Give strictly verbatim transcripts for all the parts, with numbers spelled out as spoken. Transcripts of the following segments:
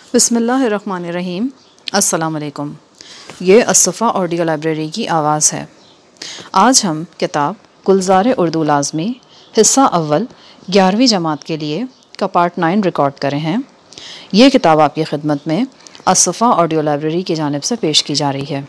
بسم اللہ الرحمن الرحیم۔ السلام علیکم۔ یہ الصفا آڈیو لائبریری کی آواز ہے۔ آج ہم کتاب گلزار اردو لازمی حصہ اول گیارہویں جماعت کے لیے کا پارٹ نائن ریکارڈ کرے ہیں۔ یہ کتاب آپ کی خدمت میں الصفا آڈیو لائبریری کی جانب سے پیش کی جا رہی ہے۔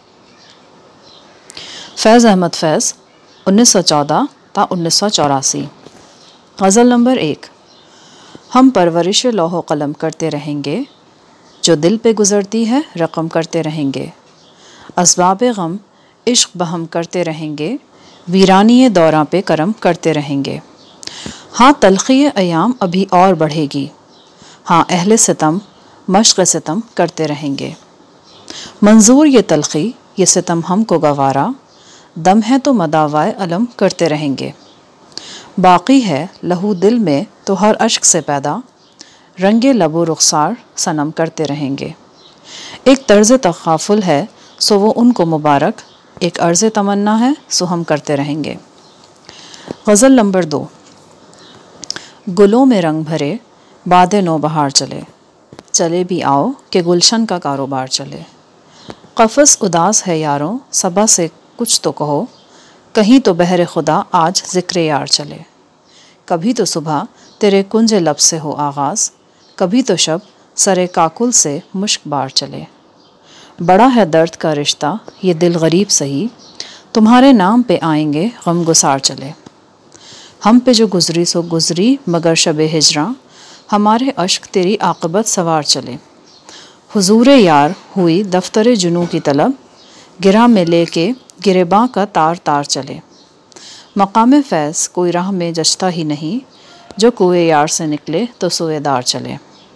فیض احمد فیض، انیس سو چودہ تا انیس سو چوراسی۔ غزل نمبر ایک۔ ہم پرورش لوح و قلم کرتے رہیں گے، جو دل پہ گزرتی ہے رقم کرتے رہیں گے۔ اسباب غم عشق بہم کرتے رہیں گے، ویرانی دوراں پہ کرم کرتے رہیں گے۔ ہاں تلخی ایام ابھی اور بڑھے گی، ہاں اہل ستم مشق ستم کرتے رہیں گے۔ منظور یہ تلخی یہ ستم ہم کو گوارا، دم ہے تو مداوائے علم کرتے رہیں گے۔ باقی ہے لہو دل میں تو ہر اشک سے پیدا، رنگ لب و رخسار صنم کرتے رہیں گے۔ ایک طرز تغافل ہے سو وہ ان کو مبارک، ایک عرض تمنا ہے سو ہم کرتے رہیں گے۔ غزل نمبر دو۔ گلوں میں رنگ بھرے باد نو بہار چلے، چلے بھی آؤ کہ گلشن کا کاروبار چلے۔ قفس اداس ہے یاروں صبا سے کچھ تو کہو، کہیں تو بہر خدا آج ذکر یار چلے۔ کبھی تو صبح تیرے کنج لب سے ہو آغاز، کبھی تو شب سرے کاکل سے مشک بار چلے۔ بڑا ہے درد کا رشتہ یہ دل غریب سہی، تمہارے نام پہ آئیں گے غم گسار چلے۔ ہم پہ جو گزری سو گزری مگر شب ہجراں، ہمارے اشک تیری عاقبت سوار چلے۔ حضور یار ہوئی دفتر جنوں کی طلب، گرہ میں لے کے گریباں کا تار تار چلے۔ مقام فیض کوئی راہ میں جچتا ہی نہیں، جو کوئے یار سے نکلے تو سوئے دار چلے۔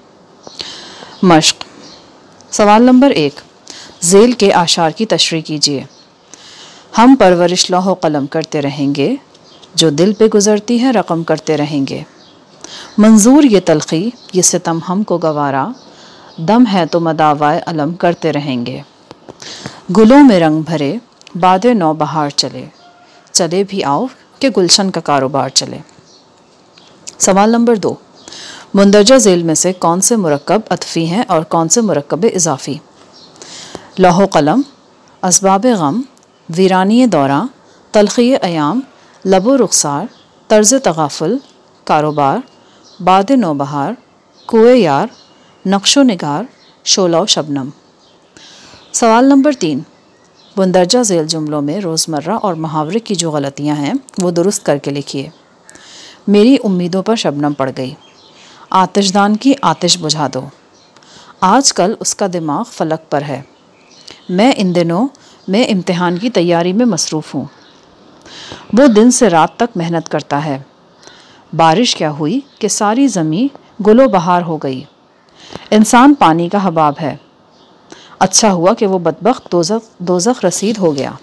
مشق۔ سوال نمبر ایک۔ ذیل کے اعشار کی تشریح کیجیے۔ ہم پرورش لوح و قلم کرتے رہیں گے، جو دل پہ گزرتی ہے رقم کرتے رہیں گے۔ منظور یہ تلخی یہ ستم ہم کو گوارا، دم ہے تو مداوائے علم کرتے رہیں گے۔ گلوں میں رنگ بھرے باد نو بہار چلے، چلے بھی آؤ کہ گلشن کا کاروبار چلے۔ سوال نمبر دو۔ مندرجہ ذیل میں سے کون سے مرکب عطفی ہیں اور کون سے مرکب اضافی؟ لوح و قلم، اسباب غم، ویرانی دوراں، تلخی ایام، لب و رخسار، طرز تغافل، کاروبار، باد نو بہار، کوئے یار، نقش و نگار، شعلہ و شبنم۔ سوال نمبر تین۔ مندرجہ ذیل جملوں میں روزمرہ اور محاورے کی جو غلطیاں ہیں وہ درست کر کے لکھیے۔ میری امیدوں پر شبنم پڑ گئی، آتش دان کی آتش بجھا دو۔ آج کل اس کا دماغ فلک پر ہے، میں ان دنوں میں امتحان کی تیاری میں مصروف ہوں۔ وہ دن سے رات تک محنت کرتا ہے، بارش کیا ہوئی کہ ساری زمین گل و بہار ہو گئی۔ انسان پانی کا حباب ہے، اچھا ہوا کہ وہ بدبخت دوزخ دوزخ رسید ہو گیا۔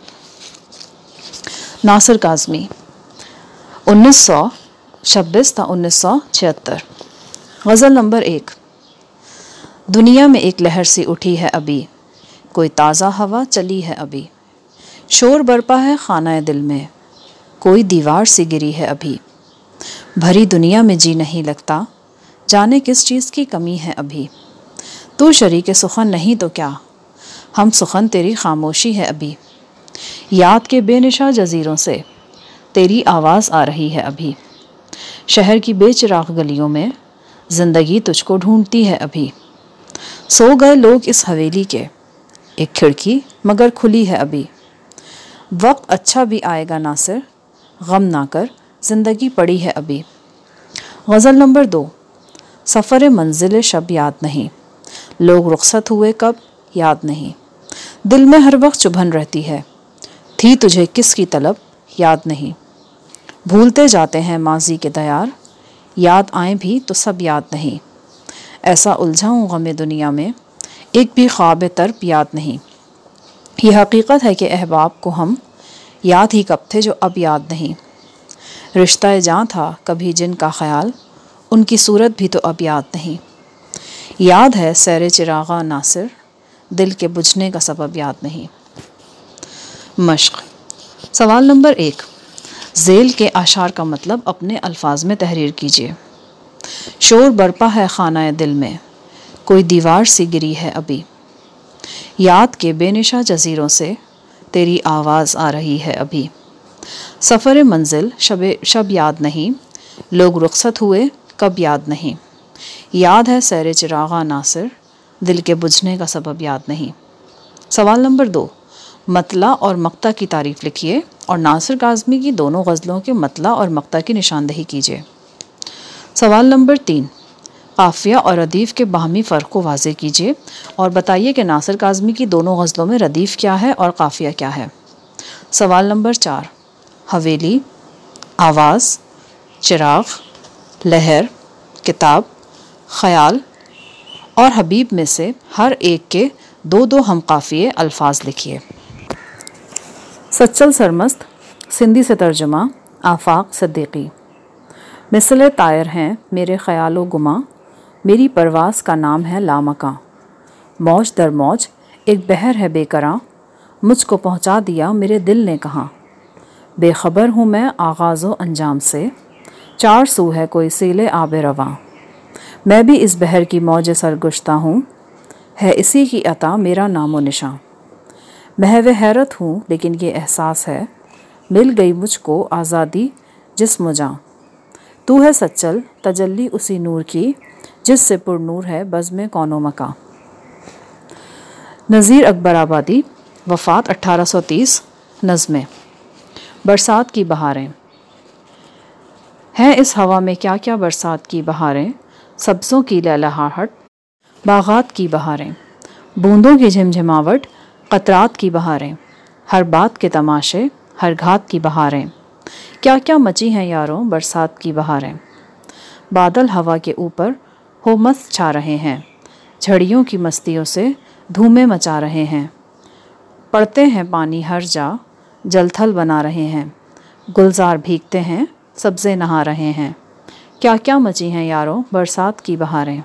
ناصر کاظمی، انیس سو چھبیس تا انیس سو چھہتر۔ غزل نمبر ایک۔ دنیا میں ایک لہر سی اٹھی ہے ابھی، کوئی تازہ ہوا چلی ہے ابھی۔ شور برپا ہے خانہ دل میں، کوئی دیوار سی گری ہے ابھی۔ بھری دنیا میں جی نہیں لگتا، جانے کس چیز کی کمی ہے ابھی۔ تو شریک سخن نہیں تو کیا، ہم سخن تیری خاموشی ہے ابھی۔ یاد کے بے نشاں جزیروں سے تیری آواز آ رہی ہے ابھی۔ شہر کی بے چراغ گلیوں میں زندگی تجھ کو ڈھونڈتی ہے ابھی۔ سو گئے لوگ اس حویلی کے، ایک کھڑکی مگر کھلی ہے ابھی۔ وقت اچھا بھی آئے گا ناصر، غم نہ کر زندگی پڑی ہے ابھی۔ غزل نمبر دو۔ سفر منزل شب یاد نہیں، لوگ رخصت ہوئے کب یاد نہیں۔ دل میں ہر وقت چبھن رہتی ہے، تھی تجھے کس کی طلب یاد نہیں۔ بھولتے جاتے ہیں ماضی کے دیار، یاد آئیں بھی تو سب یاد نہیں۔ ایسا الجھا ہوں غم دنیا میں، ایک بھی خواب طرب یاد نہیں۔ یہ حقیقت ہے کہ احباب کو ہم یاد ہی کب تھے جو اب یاد نہیں۔ رشتہ جاں تھا کبھی جن کا خیال، ان کی صورت بھی تو اب یاد نہیں۔ یاد ہے سیر چراغاں ناصر، دل کے بجھنے کا سبب یاد نہیں۔ مشق۔ سوال نمبر ایک۔ ذیل کے اعشار کا مطلب اپنے الفاظ میں تحریر کیجیے۔ شور برپا ہے خانہ دل میں، کوئی دیوار سی گری ہے ابھی، یاد کے بے نشاں جزیروں سے تیری آواز آ رہی ہے ابھی۔ سفر منزل شب شب یاد نہیں، لوگ رخصت ہوئے کب یاد نہیں، یاد ہے سیر چراغاں ناصر، دل کے بجھنے کا سبب یاد نہیں۔ سوال نمبر دو، مطلع اور مقطع کی تعریف لکھیے اور ناصر کاظمی کی دونوں غزلوں کے مطلع اور مقطع کی نشاندہی کیجیے۔ سوال نمبر تین، قافیہ اور ردیف کے باہمی فرق کو واضح کیجیے اور بتائیے کہ ناصر کاظمی کی دونوں غزلوں میں ردیف کیا ہے اور قافیہ کیا ہے۔ سوال نمبر چار، حویلی، آواز، چراغ، لہر، کتاب، خیال اور حبیب میں سے ہر ایک کے دو دو ہم قافیے الفاظ لکھیے۔ سچل سرمست، سندھی سے ترجمہ، آفاق صدیقی۔ مثل طائر ہیں میرے خیال و گماں، میری پرواز کا نام ہے لامکاں، موج در موج ایک بحر ہے بے کراں، مجھ کو پہنچا دیا میرے دل نے کہاں، بے خبر ہوں میں آغاز و انجام سے، چار سو ہے کوئی سیل آب رواں، میں بھی اس بحر کی موج سرگشتہ ہوں، ہے اسی کی عطا میرا نام و نشاں، محو حیرت ہوں لیکن یہ احساس ہے، مل گئی مجھ کو آزادی جسم و جاں، تو ہے سچل تجلی اسی نور کی، جس سے پر نور ہے بزم کون و مکاں۔ نذیر اکبر آبادی، وفات اٹھارہ سو تیس، نظمیں۔ برسات کی بہاریں ہیں اس ہوا میں کیا کیا برسات کی بہاریں، سبزوں کی لہلہاہٹ، باغات کی بہاریں، بوندوں کی جھمجھماوٹ، قطرات کی بہاریں، ہر بات کے تماشے، ہر گھات کی بہاریں، کیا کیا مچی ہیں یاروں برسات کی بہاریں، بادل ہوا کے اوپر ہو مست چھا رہے ہیں، جھڑیوں کی مستیوں سے دھومیں مچا رہے ہیں، پڑتے ہیں پانی ہر جا جل تھل بنا رہے ہیں، گلزار بھیگتے ہیں سبزے نہا رہے ہیں، کیا کیا مچی ہیں یاروں برسات کی بہاریں،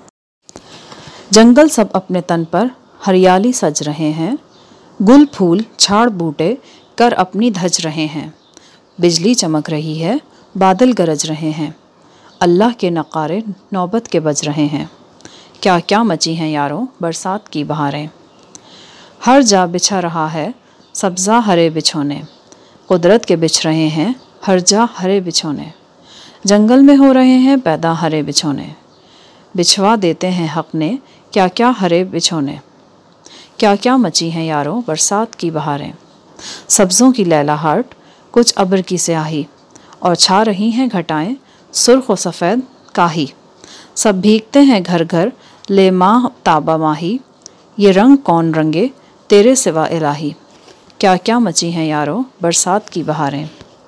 جنگل سب اپنے تن پر ہریالی سج رہے ہیں، گل پھول چھاڑ بوٹے کر اپنی دھج رہے ہیں، بجلی چمک رہی ہے بادل گرج رہے ہیں، اللہ کے نقارے نوبت کے بج رہے ہیں، کیا کیا مچی ہیں یاروں برسات کی بہاریں، ہر جا بچھا رہا ہے سبزہ ہرے بچھونے، قدرت کے بچھ رہے ہیں ہر جا ہرے بچھونے، جنگل میں ہو رہے ہیں پیدا ہرے بچھونے، بچھوا دیتے ہیں حق نے کیا کیا ہرے بچھونے، کیا کیا مچی ہیں یاروں برسات کی بہاریں، سبزوں کی لہلہاہٹ، کچھ ابر کی سیاہی، اور چھا رہی ہیں گھٹائیں سرخ و سفید کاہی، سب بھیگتے ہیں گھر گھر لے ماہ تابہ ماہی، یہ رنگ کون رنگے تیرے سوا الہی، کیا کیا مچی ہیں یاروں برسات کی بہاریں،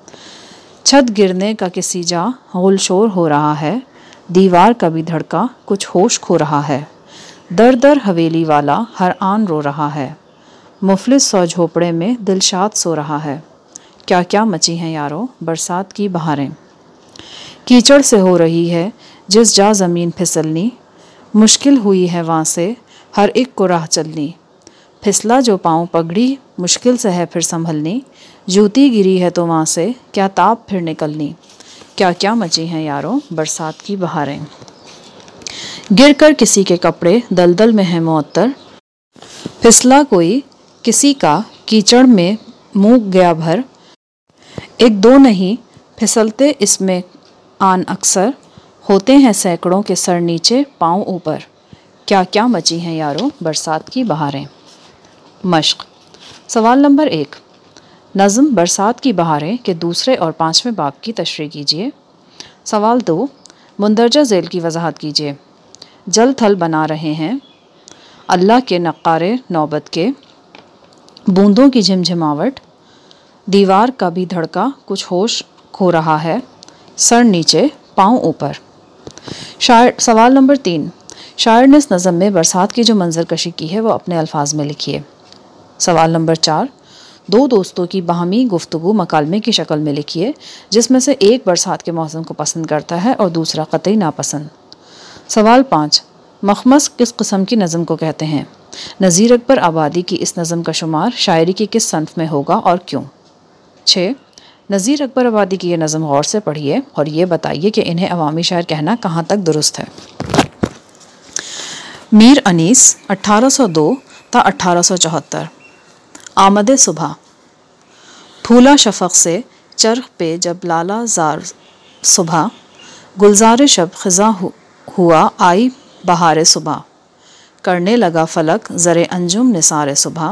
چھت گرنے کا کسی جا غل شور ہو رہا ہے، دیوار کا بھی دھڑکا کچھ ہوش کھو رہا ہے، در در حویلی والا ہر آن رو رہا ہے، مفلس سو جھوپڑے میں دلشاد سو رہا ہے، کیا کیا مچی ہیں یاروں برسات کی بہاریں، کیچڑ سے ہو رہی ہے جس جا زمین پھسلنی، مشکل ہوئی ہے وہاں سے ہر ایک کو راہ چلنی، پھسلا جو پاؤں پگڑی مشکل سے ہے پھر سنبھلنی، جوتی گری ہے تو وہاں سے کیا تاب پھر نکلنی، کیا کیا مچی ہیں یاروں برسات کی بہاریں، گر کر کسی کے کپڑے دلدل میں ہیں معطر، پھسلا کوئی کسی کا کیچڑ میں منہ گیا بھر، ایک دو نہیں پھسلتے اس میں آن اکثر، ہوتے ہیں سینکڑوں کے سر نیچے پاؤں اوپر، کیا کیا مچی ہیں یاروں برسات کی بہاریں۔ مشق۔ سوال نمبر ایک، نظم برسات کی بہاریں کے دوسرے اور پانچویں باب کی تشریح کیجیے۔ سوال دو، مندرجہ ذیل کی وضاحت کیجیے۔ جل تھل بنا رہے ہیں، اللہ کے نقارے نوبت کے، بوندوں کی جھمجھماوٹ، دیوار کا بھی دھڑکا کچھ ہوش کھو رہا ہے، سر نیچے پاؤں اوپر۔ شاعر سوال نمبر تین، شاعر نے اس نظم میں برسات کی جو منظر کشی کی ہے وہ اپنے الفاظ میں لکھیے۔ سوال نمبر چار، دو دوستوں کی باہمی گفتگو مکالمے کی شکل میں لکھیے جس میں سے ایک برسات کے موسم کو پسند کرتا ہے اور دوسرا قطعی ناپسند۔ سوال پانچ، مخمص کس قسم کی نظم کو کہتے ہیں؟ نذیر اکبر آبادی کی اس نظم کا شمار شاعری کی کس صنف میں ہوگا اور کیوں؟ چھ، نذیر اکبر آبادی کی یہ نظم غور سے پڑھیے اور یہ بتائیے کہ انہیں عوامی شاعر کہنا کہاں تک درست ہے۔ میر انیس اٹھارہ سو دو تا اٹھارہ سو چوہتر۔ آمد صبح۔ پھولا شفق سے چرخ پہ جب لالا زار صبح، گلزار شب خزاں ہوا آئی بہار صبح، کرنے لگا فلک زر انجم نثار صبح،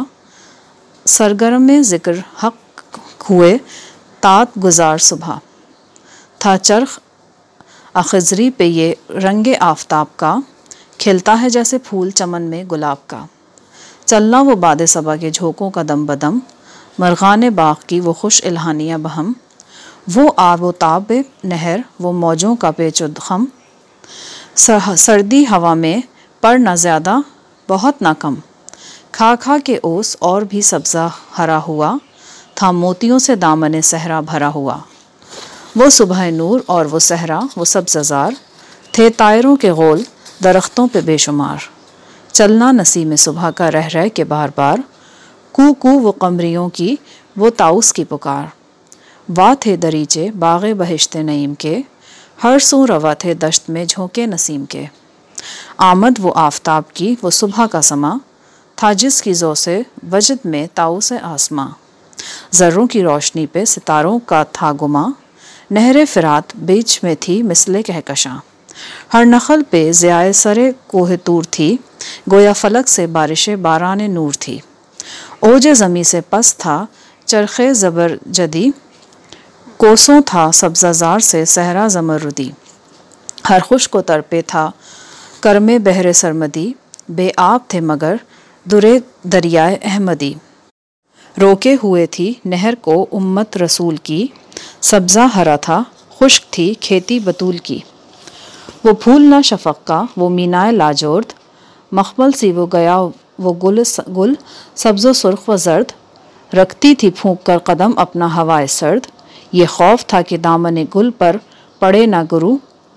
سرگرم ذکر حق ہوئے تات گزار صبح، تھا چرخ اخضری پہ یہ رنگ آفتاب کا، کھلتا ہے جیسے پھول چمن میں گلاب کا، چلنا وہ باد صبا کے جھونکوں کا دم بدم، مرغان باغ کی وہ خوش الہانیاں بہم، وہ آب و تاب نہر وہ موجوں کا پیچ و خم، سردی ہوا میں پر نہ زیادہ بہت نہ کم، کھا کھا کے اوس اور بھی سبزہ ہرا ہوا، تھا موتیوں سے دامن صحرا بھرا ہوا، وہ صبح نور اور وہ صحرا وہ سبزہ زار، تھے طائروں کے غول درختوں پہ بے شمار، چلنا نسیم صبح کا رہ رہ کے بار بار، کو کو وہ قمریوں کی وہ طاؤس کی پکار، واہ تھے دریچے باغ بہشت نعیم کے، ہر سو روا تھے دشت میں جھونکے نسیم کے، آمد وہ آفتاب کی وہ صبح کا سما، تھا جس کی ذو سے وجد میں طاؤس آسماں، ذروں کی روشنی پہ ستاروں کا تھا گما، نہر فرات بیچ میں تھی مثل کہکشاں، ہر نخل پہ ضیائے سرے کوہ طور تھی، گویا فلک سے بارش باران نور تھی، اوج زمیں سے پس تھا چرخ زبرجدی، کوسوں تھا سبزہ زار سے صحرا زمردی، ہر خشک و تر پہ تھا کرم بحر سرمدی، بے آب تھے مگر درے دریائے احمدی، روکے ہوئے تھی نہر کو امت رسول کی، سبزہ ہرا تھا خشک تھی کھیتی بطول کی، وہ پھول نہ شفق کا وہ مینائے لاجورد، مخمل سی وہ گیا وہ گل گل سبز و سرخ و زرد، رکھتی تھی پھونک کر قدم اپنا ہوائے سرد، یہ خوف تھا کہ دامن گل پر پڑے نہ گرو،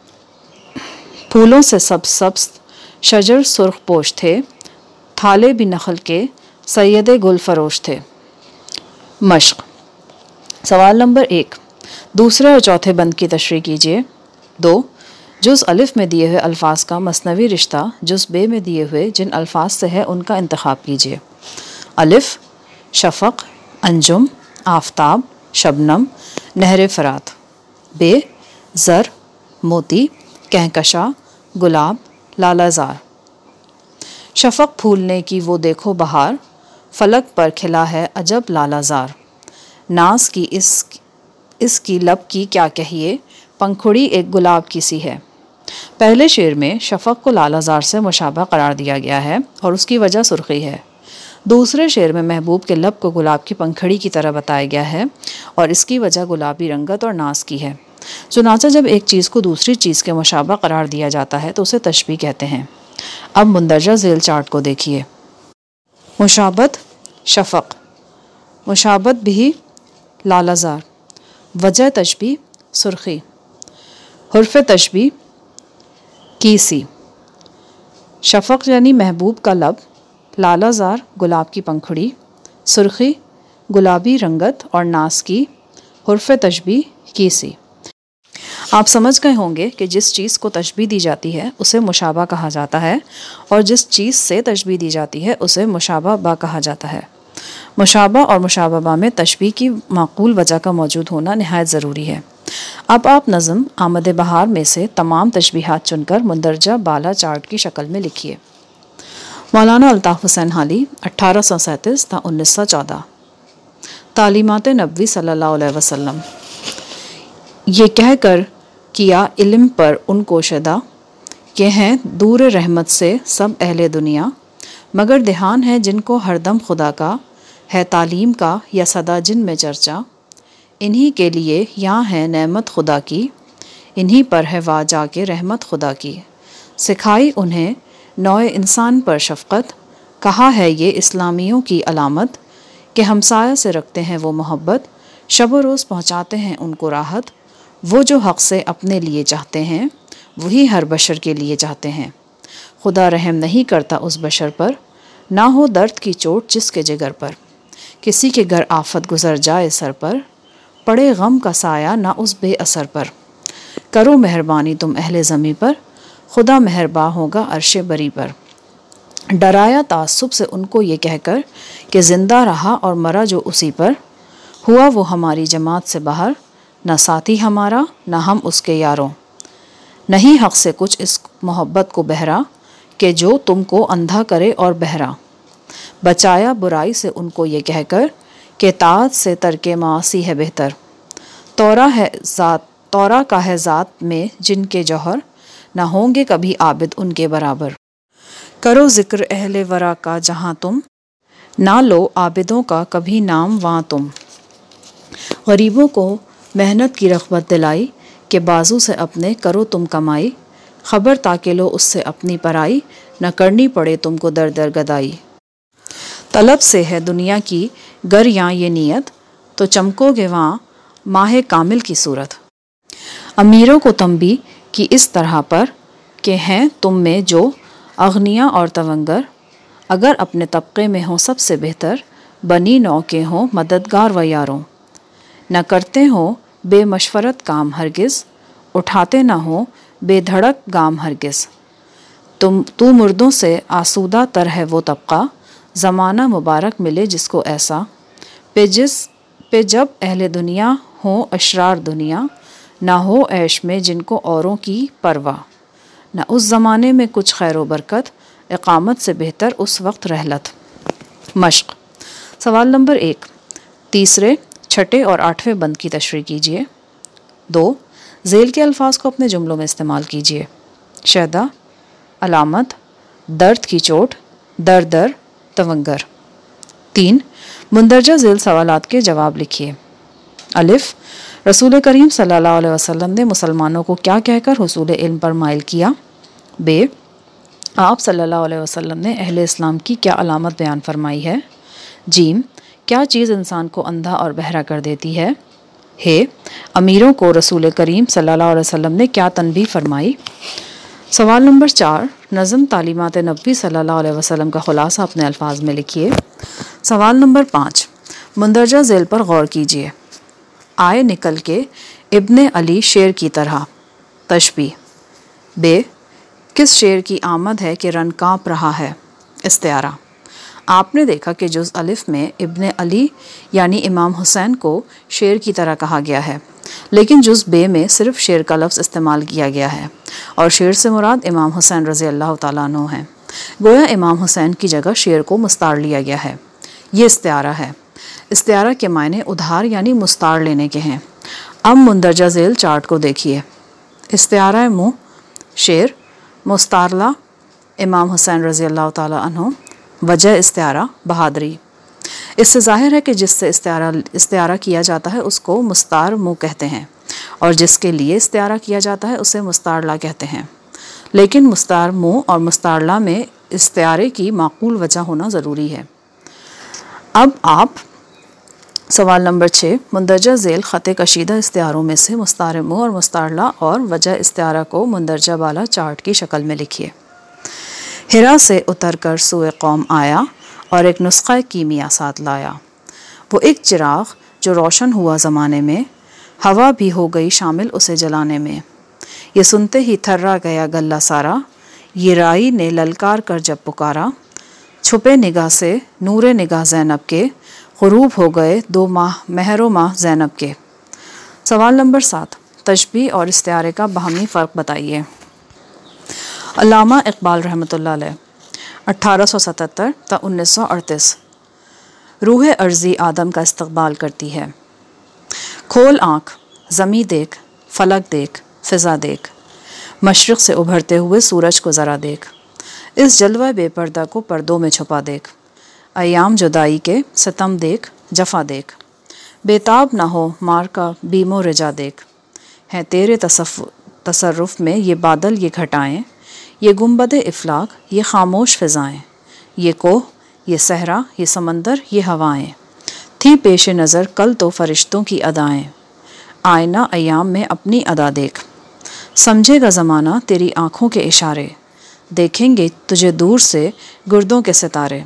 پھولوں سے سبز سبز شجر سرخ پوش تھے، تھالے بھی نخل کے سید گل فروش تھے۔ مشق۔ سوال نمبر ایک، دوسرے اور چوتھے بند کی تشریح کیجیے۔ دو، جز الف میں دیے ہوئے الفاظ کا مثنوی رشتہ جز بے میں دیے ہوئے جن الفاظ سے ہے ان کا انتخاب کیجیے۔ الف، شفق، انجم، آفتاب، شبنم، نہر فرات۔ بے، زر، موتی، کہکشاں، گلاب، لالا زار۔ شفق پھولنے کی وہ دیکھو بہار، فلک پر کھلا ہے عجب لالا زار، ناز کی اس اس کی لب کی کیا کہیے، پنکھڑی ایک گلاب کی سی ہے۔ پہلے شعر میں شفق کو لالا زار سے مشابہ قرار دیا گیا ہے اور اس کی وجہ سرخی ہے۔ دوسرے شعر میں محبوب کے لب کو گلاب کی پنکھڑی کی طرح بتایا گیا ہے اور اس کی وجہ گلابی رنگت اور ناز کی ہے۔ چنانچہ جب ایک چیز کو دوسری چیز کے مشابہ قرار دیا جاتا ہے تو اسے تشبیہ کہتے ہیں۔ اب مندرجہ ذیل چارٹ کو دیکھیے۔ مشابہت شفق، مشابہت بھی لالا زار، وجہ تشبیہ سرخی، حرف تشبیہ کی سی۔ شفق یعنی محبوب کا لب، لالا زار گلاب کی پنکھڑی، سرخی گلابی رنگت اور ناز کی، حرف تشبیہ کی سی۔ آپ سمجھ گئے ہوں گے کہ جس چیز کو تشبیہ دی جاتی ہے اسے مشابہ کہا جاتا ہے اور جس چیز سے تشبیہ دی جاتی ہے اسے مشابہ با کہا جاتا ہے۔ مشابہ اور مشابہ با میں تشبیہ کی معقول وجہ کا موجود ہونا نہایت ضروری ہے۔ اب آپ نظم آمد بہار میں سے تمام تشبیہات چن کر مندرجہ بالا چارٹ کی شکل میں لکھیے۔ مولانا الطاف حسین حالی، اٹھارہ سو سینتیس تا انیس سو چودہ۔ تعلیمات نبوی صلی اللہ علیہ وسلم۔ یہ کہہ کر کیا علم پر ان کو شدہ، کہ ہیں دور رحمت سے سب اہل دنیا، مگر دھیان ہے جن کو ہر دم خدا کا، ہے تعلیم کا یا سدا جن میں چرچا، انہی کے لیے یہاں ہے نعمت خدا کی، انہی پر ہے وا جا کے رحمت خدا کی، سکھائی انہیں نوع انسان پر شفقت، کہا ہے یہ اسلامیوں کی علامت، کہ ہمسایہ سے رکھتے ہیں وہ محبت، شب و روز پہنچاتے ہیں ان کو راحت، وہ جو حق سے اپنے لیے چاہتے ہیں وہی ہر بشر کے لیے چاہتے ہیں، خدا رحم نہیں کرتا اس بشر پر، نہ ہو درد کی چوٹ جس کے جگر پر، کسی کے گھر آفت گزر جائے سر پر، پڑے غم کا سایہ نہ اس بے اثر پر، کرو مہربانی تم اہل زمیں پر، خدا مہرباں ہوگا عرش بری پر۔ ڈرایا تعصب سے ان کو یہ کہہ کر کہ زندہ رہا اور مرا جو اسی پر، ہوا وہ ہماری جماعت سے باہر، نہ ساتھی ہمارا نہ ہم اس کے یاروں، نہیں حق سے کچھ اس محبت کو بہرا کہ جو تم کو اندھا کرے اور بہرا، بچایا برائی سے ان کو یہ کہہ کر کہ طاعت سے ترک معاصی ہے بہتر، تورا ہے ذات تورا کا ہے ذات میں جن کے جوہر، نہ ہوں گے کبھی عابد ان کے برابر، کرو ذکر اہل ورا کا جہاں تم، نہ لو عابدوں کا کبھی نام وہاں تم، غریبوں کو محنت کی رغبت دلائی کہ بازو سے اپنے کرو تم کمائی، خبر تاکہ لو اس سے اپنی پرائی، نہ کرنی پڑے تم کو در در گدائی، طلب سے ہے دنیا کی گر یاں یہ نیت، تو چمکو گے وہاں ماہ کامل کی صورت، امیروں کو تنبیہ کی اس طرح پر کہ ہیں تم میں جو اغنیا اور تونگر، اگر اپنے طبقے میں ہوں سب سے بہتر، بنی نو کے ہوں مددگار و یاروں، نہ کرتے ہوں بے مشورت کام ہرگز، اٹھاتے نہ ہوں بے دھڑک گام ہرگز، تم تو مردوں سے آسودہ تر ہے وہ طبقہ، زمانہ مبارک ملے جس کو ایسا، پہ جس پہ جب اہل دنیا ہوں اشرار دنیا، نہ ہو عیش میں جن کو اوروں کی پرواہ، نہ اس زمانے میں کچھ خیر و برکت، اقامت سے بہتر اس وقت رحلت۔ مشق۔ سوال نمبر ایک، تیسرے، چھٹے اور آٹھویں بند کی تشریح کیجیے۔ دو، ذیل کے الفاظ کو اپنے جملوں میں استعمال کیجیے۔ شہدا، علامت، درد کی چوٹ، در در، تونگر۔ تین، مندرجہ ذیل سوالات کے جواب لکھیے۔ الف، رسول کریم صلی اللہ علیہ وسلم نے مسلمانوں کو کیا کہہ کر حصول علم پر مائل کیا؟ بے، آپ صلی اللہ علیہ وسلم نے اہل اسلام کی کیا علامت بیان فرمائی ہے؟ جیم، کیا چیز انسان کو اندھا اور بہرا کر دیتی ہے؟ ہے، امیروں کو رسول کریم صلی اللہ علیہ وسلم نے کیا تنبیہ فرمائی؟ سوال نمبر چار، نظم تعلیمات نبوی صلی اللہ علیہ وسلم کا خلاصہ اپنے الفاظ میں لکھیے۔ سوال نمبر پانچ، مندرجہ ذیل پر غور کیجیے۔ آئے نکل کے ابن علی شیر کی طرح، تشبیہ۔ بے، کس شیر کی آمد ہے کہ رن کانپ رہا ہے؟ استعارہ۔ آپ نے دیکھا کہ جز الف میں ابن علی یعنی امام حسین کو شیر کی طرح کہا گیا ہے، لیکن جز بے میں صرف شیر کا لفظ استعمال کیا گیا ہے، اور شیر سے مراد امام حسین رضی اللہ تعالیٰ عنہ ہیں، گویا امام حسین کی جگہ شیر کو مستعار لیا گیا ہے۔ یہ استعارہ ہے۔ استعارہ کے معنی ادھار یعنی مستعار لینے کے ہیں۔ اب مندرجہ ذیل چارٹ کو دیکھیے۔ استعارہ منہ، شیر، مستعارلہ، امام حسین رضی اللہ تعالیٰ عنہ، وجہ استعارہ، بہادری۔ اس سے ظاہر ہے کہ جس سے استعارہ استعارہ کیا جاتا ہے اس کو مستعار منہ کہتے ہیں، اور جس کے لیے استعارہ کیا جاتا ہے اسے مستعارلہ کہتے ہیں، لیکن مستعار منہ اور مستعارلہ میں استعارے کی معقول وجہ ہونا ضروری ہے۔ اب آپ سوال نمبر چھ، مندرجہ ذیل خط کشیدہ استعاروں میں سے مستعار منہ اور مستعارلہ اور وجہ استعارہ کو مندرجہ بالا چارٹ کی شکل میں لکھیے۔ ہرا سے اتر کر سوئے قوم آیا اور ایک نسخہ کیمیا ساتھ لایا، وہ ایک چراغ جو روشن ہوا زمانے میں، ہوا بھی ہو گئی شامل اسے جلانے میں، یہ سنتے ہی تھرا گیا گلہ سارا، یہ رائی نے للکار کر جب پکارا، چھپے نگاہ سے نور نگاہ زینب کے، غروب ہو گئے دو ماہ مہر و ماہ زینب کے۔ سوال نمبر سات، تشبیہ اور استعارے کا باہمی فرق بتائیے۔ علامہ اقبال رحمۃ اللہ علیہ، اٹھارہ سو ستتر تا انیس سو اڑتیس۔ روح ارضی آدم کا استقبال کرتی ہے۔ کھول آنکھ، زمیں دیکھ، فلک دیکھ، فضا دیکھ، مشرق سے ابھرتے ہوئے سورج کو ذرا دیکھ، اس جلوہ بے پردہ کو پردوں میں چھپا دیکھ، ایام جدائی کے ستم دیکھ، جفا دیکھ، بےتاب نہ ہو مار کا بیم و رجا دیکھ، ہے تیرے تصرف میں یہ بادل یہ گھٹائیں، یہ گنبد افلاک یہ خاموش فضائیں، یہ کوہ یہ صحرا یہ سمندر یہ ہوائیں، تھی پیش نظر کل تو فرشتوں کی ادائیں، آئینہ ایام میں اپنی ادا دیکھ، سمجھے گا زمانہ تیری آنکھوں کے اشارے، دیکھیں گے تجھے دور سے گردوں کے ستارے،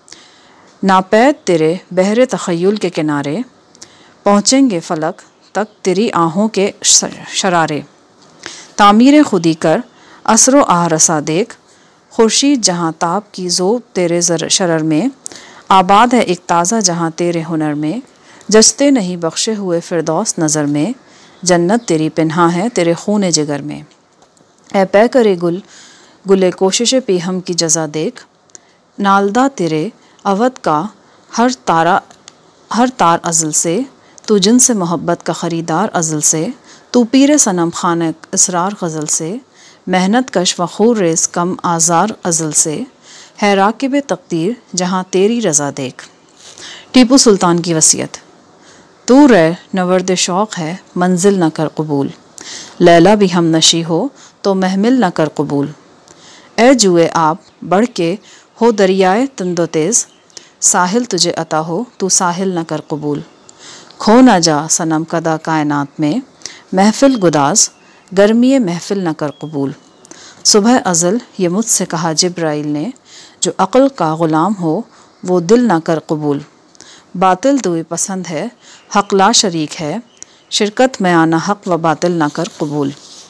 ناپید تیرے بحر تخیل کے کنارے، پہنچیں گے فلک تک تیری آہوں کے شرارے، تعمیر خودی کر اسر و آہ رسا دیکھ، خورشید جہاں تاب کی ذوب تیرے شرر میں، آباد ہے ایک تازہ جہاں تیرے ہنر میں، جستے نہیں بخشے ہوئے فردوس نظر میں، جنت تیری پنہاں ہے تیرے خون جگر میں۔ اے پے کرے گل گلے کوشش پیہم کی جزا دیکھ، نالدہ تیرے اودھ کا ہر تارا ہر تار ازل سے، تو جن سے محبت کا خریدار ازل سے، تو پیر صنم خانہ اسرار غزل سے، محنت کش وخور ریز کم آزار ازل سے، ہے راکب تقدیر جہاں تیری رضا دیکھ۔ ٹیپو سلطان کی وصیت۔ تو رہ نورد شوق ہے منزل نہ کر قبول، لیلا بھی ہم نشی ہو تو محمل نہ کر قبول۔ اے جوئے آب بڑھ کے ہو دریائے تند و تیز، ساحل تجھے عطا ہو تو ساحل نہ کر قبول۔ کھو نہ جا صنم کدہ کائنات میں، محفل گداز گرمی محفل نہ کر قبول۔ صبح ازل یہ مجھ سے کہا جبرائیل نے، جو عقل کا غلام ہو وہ دل نہ کر قبول۔ باطل دوئی پسند ہے حق لا شریک ہے، شرکت میں آنا حق و باطل نہ کر قبول۔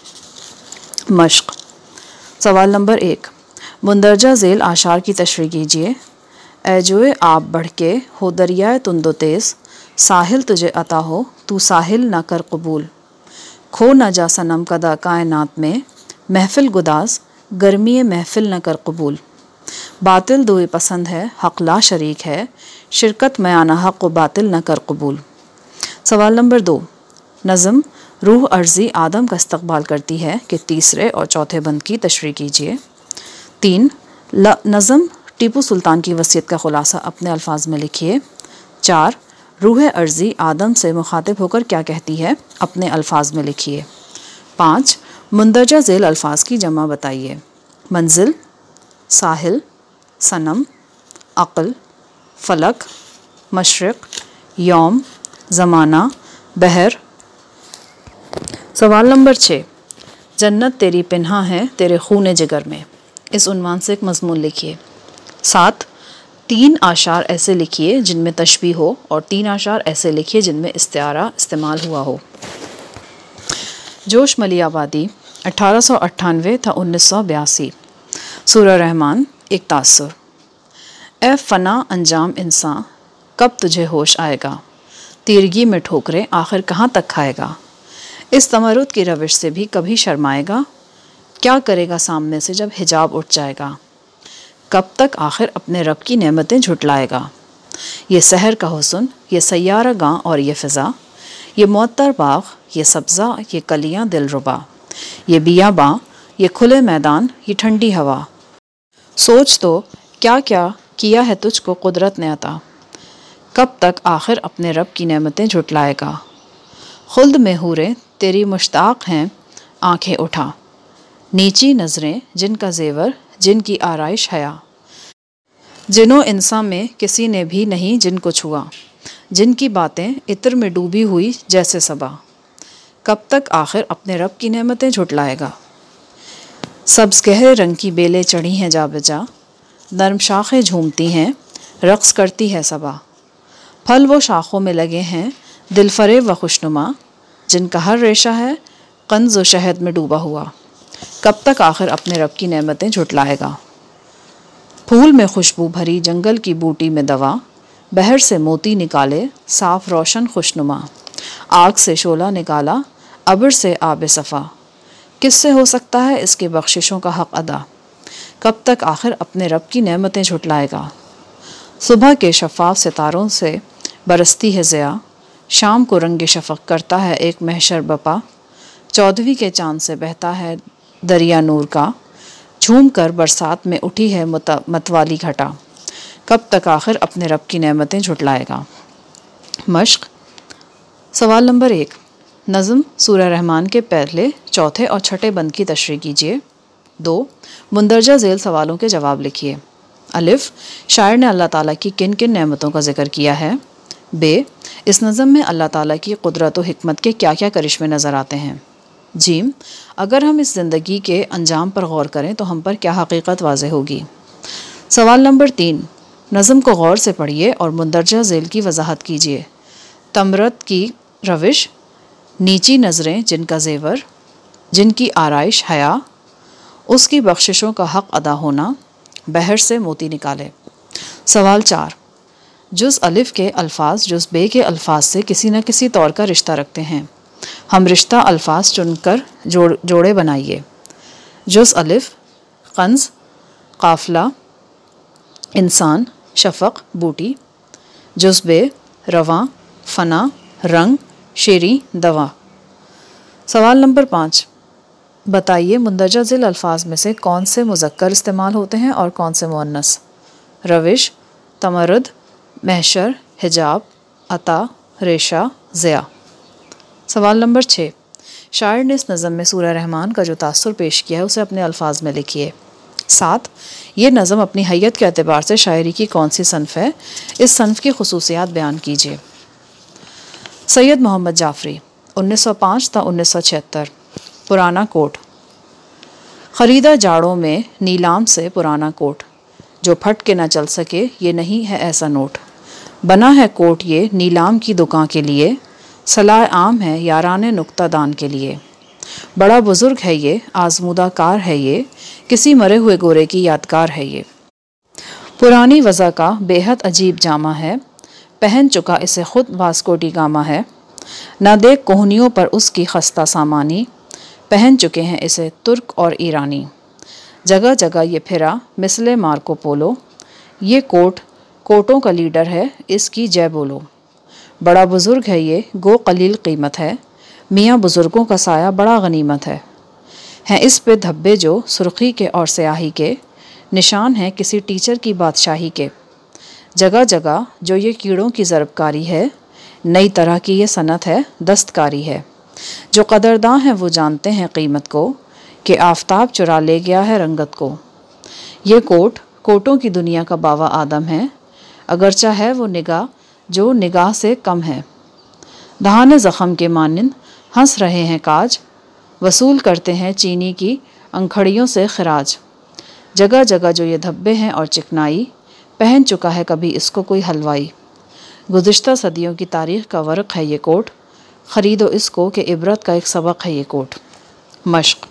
مشق۔ سوال نمبر ایک، مندرجہ ذیل اشعار کی تشریح کیجیے۔ اے جوئے آب بڑھ کے ہو دریائے تند و تیز، ساحل تجھے عطا ہو تو ساحل نہ کر قبول۔ کھو نہ جا صنم کدہ کائنات میں، محفل گداز گرمی محفل نہ کر قبول۔ باطل دوئی پسند ہے حق لا شریک ہے، شرکت میں آنا حق و باطل نہ کر قبول۔ سوال نمبر دو، نظم روح ارضی آدم کا استقبال کرتی ہے کہ تیسرے اور چوتھے بند کی تشریح کیجیے۔ تین، نظم ٹیپو سلطان کی وصیت کا خلاصہ اپنے الفاظ میں لکھیے۔ چار، روح ارضی آدم سے مخاطب ہو کر کیا کہتی ہے، اپنے الفاظ میں لکھیے۔ پانچ، مندرجہ ذیل الفاظ کی جمع بتائیے۔ منزل، ساحل، صنم، عقل، فلک، مشرق، یوم، زمانہ، بحر۔ سوال نمبر چھ، جنت تیری پنہاں ہے تیرے خون جگر میں، اس عنوان سے ایک مضمون لکھیے۔ سات، تین اشعار ایسے لکھیے جن میں تشبیہ ہو اور تین اشعار ایسے لکھیے جن میں استعارہ استعمال ہوا ہو۔ جوش ملی آبادی اٹھارہ سو اٹھانوے تا انیس سو بیاسی۔ سورہ رحمان ایک تاثر۔ اے فنا انجام انسان کب تجھے ہوش آئے گا، تیرگی میں ٹھوکرے آخر کہاں تک کھائے گا، اس تمرد کی روش سے بھی کبھی شرمائے گا، کیا کرے گا سامنے سے جب حجاب اٹھ جائے گا، کب تک آخر اپنے رب کی نعمتیں جھٹلائے گا۔ یہ سحر کا حسن، یہ سیارہ گاں اور یہ فضا، یہ معطر باغ، یہ سبزہ، یہ کلیاں دل ربا، یہ بیاباں، یہ کھلے میدان، یہ ٹھنڈی ہوا، سوچ تو کیا کیا کیا ہے تجھ کو قدرت نے عطا، کب تک آخر اپنے رب کی نعمتیں جھٹلائے گا۔ خلد میں حوریں تیری مشتاق ہیں آنکھیں اٹھا، نیچی نظریں جن کا زیور جن کی آرائش حیا، جنوں انسان میں کسی نے بھی نہیں جن کو چھوا، جن کی باتیں عطر میں ڈوبی ہوئی جیسے صبا، کب تک آخر اپنے رب کی نعمتیں جھٹلائے گا۔ سبز گہرے رنگ کی بیلیں چڑھی ہیں جا بجا، نرم شاخیں جھومتی ہیں رقص کرتی ہے صبا، پھل وہ شاخوں میں لگے ہیں دل فریب و خوشنما، جن کا ہر ریشہ ہے قنز و شہد میں ڈوبا ہوا، کب تک آخر اپنے رب کی نعمتیں جھٹلائے گا۔ پھول میں خوشبو بھری جنگل کی بوٹی میں دوا، بحر سے موتی نکالے صاف روشن خوشنما، آگ سے شعلہ نکالا ابر سے آب صفا، کس سے ہو سکتا ہے اس کے بخششوں کا حق ادا، کب تک آخر اپنے رب کی نعمتیں جھٹلائے گا۔ صبح کے شفاف ستاروں سے برستی ہے ضیا، شام کو رنگ شفق کرتا ہے ایک محشر بپا، چودھویں کے چاند سے بہتا ہے دریا نور کا، جھوم کر برسات میں اٹھی ہے متوالی گھٹا، کب تک آخر اپنے رب کی نعمتیں جھٹلائے گا۔ مشق۔ سوال نمبر ایک، نظم سورہ رحمان کے پہلے، چوتھے اور چھٹے بند کی تشریح کیجیے۔ دو، مندرجہ ذیل سوالوں کے جواب لکھیے۔ الف، شاعر نے اللہ تعالیٰ کی کن کن نعمتوں کا ذکر کیا ہے۔ بے، اس نظم میں اللہ تعالیٰ کی قدرت و حکمت کے کیا کیا کرشمے نظر آتے ہیں۔ جیم، اگر ہم اس زندگی کے انجام پر غور کریں تو ہم پر کیا حقیقت واضح ہوگی۔ سوال نمبر تین، نظم کو غور سے پڑھیے اور مندرجہ ذیل کی وضاحت کیجیے۔ تمرد کی روش، نیچی نظریں جن کا زیور، جن کی آرائش حیا، اس کی بخششوں کا حق ادا ہونا، بحر سے موتی نکالے۔ سوال چار، جز الف کے الفاظ جز بے کے الفاظ سے کسی نہ کسی طور کا رشتہ رکھتے ہیں، ہم رشتہ الفاظ چن کر جوڑ جوڑے بنائیے۔ جز الف قنز، قافلہ، انسان، شفق، بوٹی۔ جز بے رواں، فنا، رنگ، شیریں، دوا۔ سوال نمبر پانچ، بتائیے مندرجہ ذیل الفاظ میں سے کون سے مذکر استعمال ہوتے ہیں اور کون سے مؤنث؟ روش، تمرد، محشر، حجاب، عطا، ریشہ، ضیاء۔ سوال نمبر چھ، شاعر نے اس نظم میں سورہ رحمان کا جو تاثر پیش کیا ہے اسے اپنے الفاظ میں لکھیے۔ سات، یہ نظم اپنی حیت کے اعتبار سے شاعری کی کون سی صنف ہے؟ اس صنف کی خصوصیات بیان کیجیے۔ سید محمد جعفری، انیس سو پانچ تا انیس سو چھہتر۔ پرانا کوٹ۔ خریدا جاڑوں میں نیلام سے پرانا کوٹ، جو پھٹ کے نہ چل سکے یہ نہیں ہے ایسا نوٹ۔ بنا ہے کوٹ یہ نیلام کی دکان کے لیے، صلاح عام ہے یاران نکتہ دان کے لیے۔ بڑا بزرگ ہے یہ آزمودہ کار ہے یہ، کسی مرے ہوئے گورے کی یادگار ہے یہ۔ پرانی وضع کا بے حد عجیب جامہ ہے، پہن چکا اسے خود واسکوٹی گاما ہے۔ نہ دیکھ کوہنیوں پر اس کی خستہ سامانی، پہن چکے ہیں اسے ترک اور ایرانی۔ جگہ جگہ یہ پھرا مثل مارکو پولو، یہ کوٹ کوٹوں کا لیڈر ہے اس کی جے بولو۔ بڑا بزرگ ہے یہ گو قلیل قیمت ہے، میاں بزرگوں کا سایہ بڑا غنیمت ہے۔ ہیں اس پہ دھبے جو سرخی کے اور سیاہی کے، نشان ہیں کسی ٹیچر کی بادشاہی کے۔ جگہ جگہ جو یہ کیڑوں کی ضرب کاری ہے، نئی طرح کی یہ صنعت ہے دستکاری ہے۔ جو قدرداں ہیں وہ جانتے ہیں قیمت کو، کہ آفتاب چرا لے گیا ہے رنگت کو۔ یہ کوٹ کوٹوں کی دنیا کا باوا آدم ہے، اگرچہ ہے وہ نگاہ جو نگاہ سے کم ہے۔ دہان زخم کے مانند ہنس رہے ہیں کاج، وصول کرتے ہیں چینی کی انکھڑیوں سے خراج۔ جگہ جگہ جو یہ دھبے ہیں اور چکنائی، پہن چکا ہے کبھی اس کو کوئی حلوائی۔ گزشتہ صدیوں کی تاریخ کا ورق ہے یہ کوٹ، خریدو اس کو کہ عبرت کا ایک سبق ہے یہ کوٹ۔ مشق۔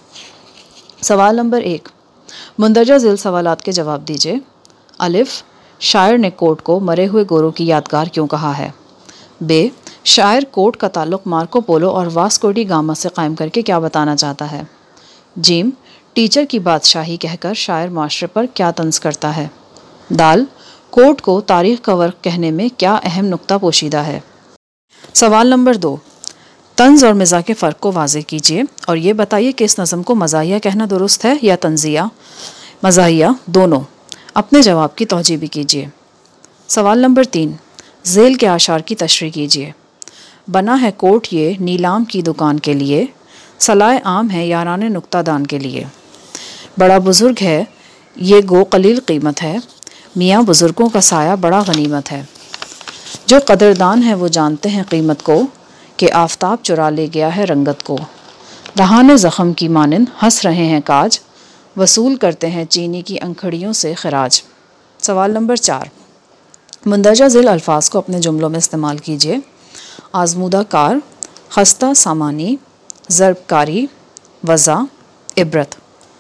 سوال نمبر ایک، مندرجہ ذیل سوالات کے جواب دیجیے۔ الف، شاعر نے کوٹ کو مرے ہوئے گوروں کی یادگار کیوں کہا ہے؟ بے، شاعر کوٹ کا تعلق مارکو پولو اور واسکوڈی گاما سے قائم کر کے کیا بتانا چاہتا ہے؟ جیم، ٹیچر کی بادشاہی کہہ کر شاعر معاشرے پر کیا طنز کرتا ہے؟ دال، کوٹ کو تاریخ کا ورق کہنے میں کیا اہم نکتہ پوشیدہ ہے؟ سوال نمبر دو، طنز اور مزاح کے فرق کو واضح کیجیے اور یہ بتائیے کہ اس نظم کو مزاحیہ کہنا درست ہے یا طنزیہ؟ مزاحیہ، دونوں۔ اپنے جواب کی توجیہ بھی کیجیے۔ سوال نمبر تین، ذیل کے اعشار کی تشریح کیجیے۔ بنا ہے کوٹ یہ نیلام کی دکان کے لیے، صلاح عام ہے یاران نکتہ دان کے لیے۔ بڑا بزرگ ہے یہ گو قلیل قیمت ہے، میاں بزرگوں کا سایہ بڑا غنیمت ہے۔ جو قدردان ہیں وہ جانتے ہیں قیمت کو، کہ آفتاب چرا لے گیا ہے رنگت کو۔ دہان زخم کی مانند ہنس رہے ہیں کاج، وصول کرتے ہیں چینی کی انکھڑیوں سے خراج۔ سوال نمبر چار، مندرجہ ذیل الفاظ کو اپنے جملوں میں استعمال کیجیے۔ آزمودہ کار، خستہ سامانی، ضرب کاری، وضع، عبرت۔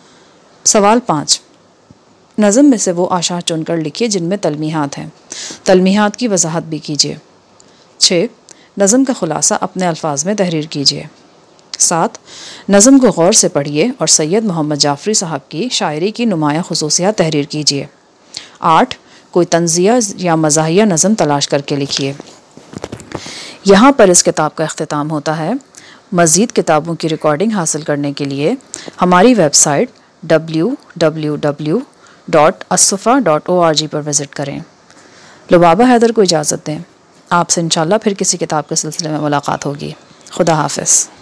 سوال پانچ، نظم میں سے وہ اعشار چن کر لکھیے جن میں تلمیحات ہیں، تلمیحات کی وضاحت بھی کیجیے۔ چھ، نظم کا خلاصہ اپنے الفاظ میں تحریر کیجیے۔ سات، نظم کو غور سے پڑھیے اور سید محمد جعفری صاحب کی شاعری کی نمایاں خصوصیات تحریر کیجیے۔ آٹھ، کوئی طنزیہ یا مزاحیہ نظم تلاش کر کے لکھیے۔ یہاں پر اس کتاب کا اختتام ہوتا ہے۔ مزید کتابوں کی ریکارڈنگ حاصل کرنے کے لیے ہماری website W W W dot الصفا ڈاٹ او آر جی پر وزٹ کریں۔ لبابہ حیدر کو اجازت دیں، آپ سے انشاءاللہ پھر کسی کتاب کے سلسلے میں ملاقات ہوگی۔ خدا حافظ۔